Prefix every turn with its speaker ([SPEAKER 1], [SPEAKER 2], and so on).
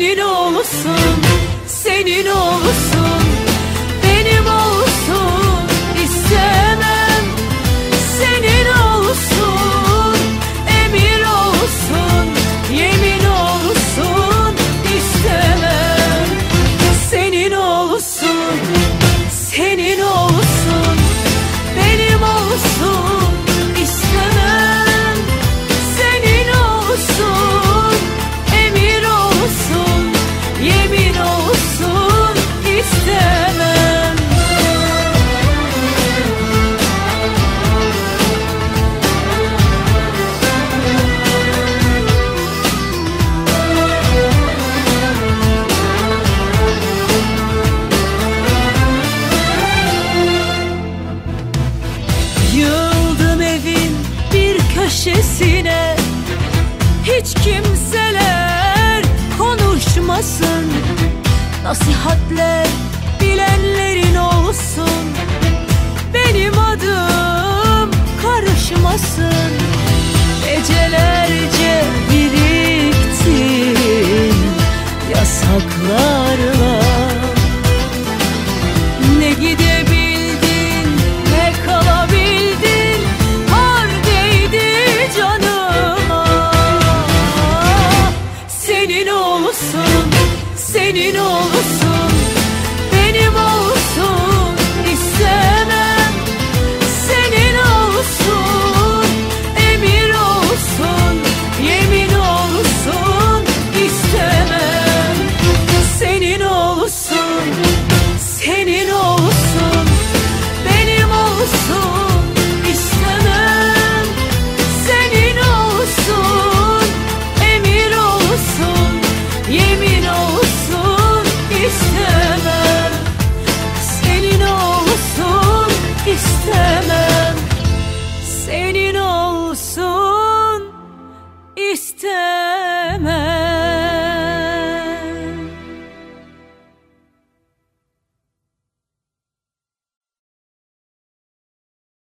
[SPEAKER 1] senin olsun, senin olsun, benim olsun istemem. Senin olsun, emir olsun, yemin olsun istemem. Senin olsun, senin olsun, benim olsun istemem. Senin olsun, emir olsun, yemin olsun istemem. Yıldım evin bir köşesine, hiç kimseler konuşmasın. Nasihatler bilenlerin olsun, benim adım karışmasın. Gecelerce biriktim yasaklarla, ne gidebildin ne kalabildin, har değdi canıma. Senin olsun, senin olsun,